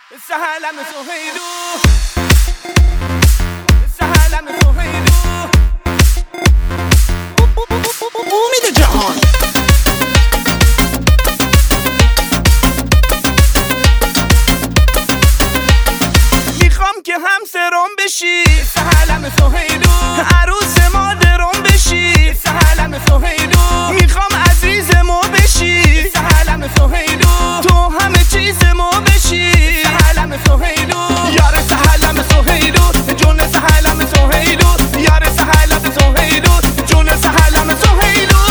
سهلم سهیلو سهلم سهیلو امید جهان میخوام که همسرم بشی سهلم سهیلو عروس مادرم بشی سهلم سهیلو میخوام عزیز ما بشی سهلم سهیلو تو همه چیز ما بشی سهلم سهیلو یار سهلم سهیلو جون سهلم سهیلو یار سهلم سهیلو جون سهلم سهیلو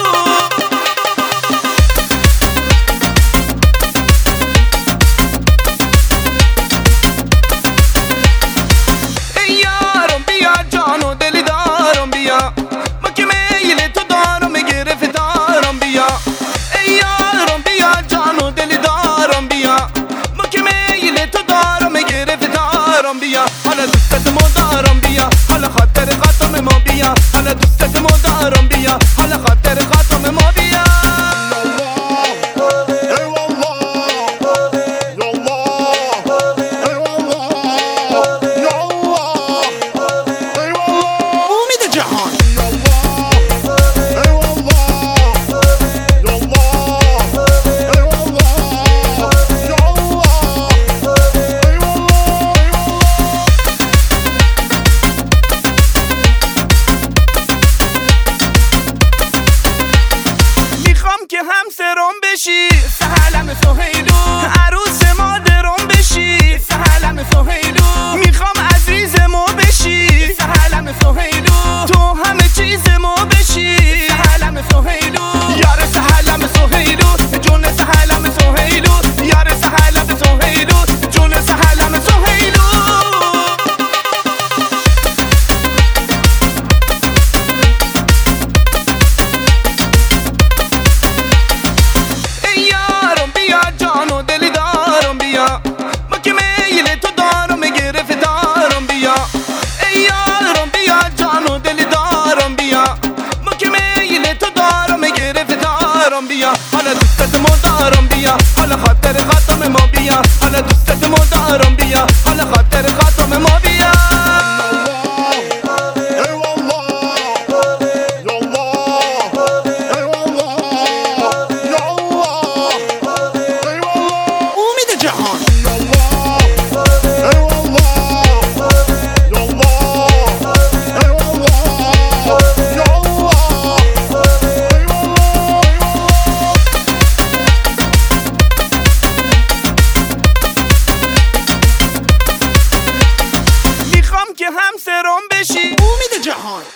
ای یارم بیا جان و دلی دارم بیا ما که میل تو دارم گرفتارم بیا ای یارم بیا جان و دلی دارم بیا ما که میل تو دارم گرفتارم بیا حالا دوستت ما دارم بیا حالا خاطر خاتم ما بیا حالا دوستت ما دارم بیا حالا خاطر خاتم ما بیا امید جهان که همسرم بشی سهلم سهیلو عروس مادرم بشی سهلم سهیلو میخوام عزیز ما بشی سهلم سهیلو تو همه چیز ما بشی سهلم سهیلو یار سهلم سهیلو جون سهلم سهیلو یار سهلم سهیلو جون سهلم سهیلو ما که میل تو دارم گرفتارم بیا ای یارم بیا جان و دل دارم بیا ما که میل تو دارم گرفتارم بیا حالا دوستت ما دارم بیا حالا خاطر خاتم ما بیا حالا دوستت ما دارم بیا حالا خاطر خاتم ما بیا امید جهان که همسرم بشی امید جهان